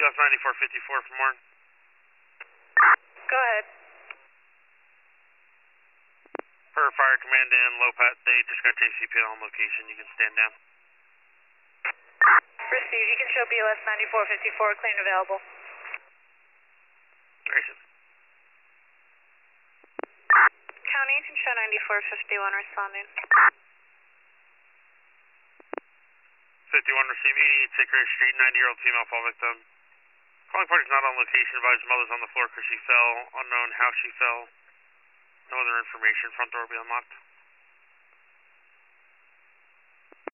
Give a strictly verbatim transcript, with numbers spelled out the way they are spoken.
S ninety-four fifty-four for more. Go ahead. For fire command in Lopat, they just got J C P L on location. You can stand down. Received. You can show B L S ninety-four fifty-four, clean and available. Gracious. County, you can show ninety-four fifty-one responding. fifty-one received, eighty-eight Sycamore Street, ninety-year-old female fall victim. Calling party's not on location, advised mother's on the floor because she fell. Unknown how she fell. No other information. Front door will be unlocked.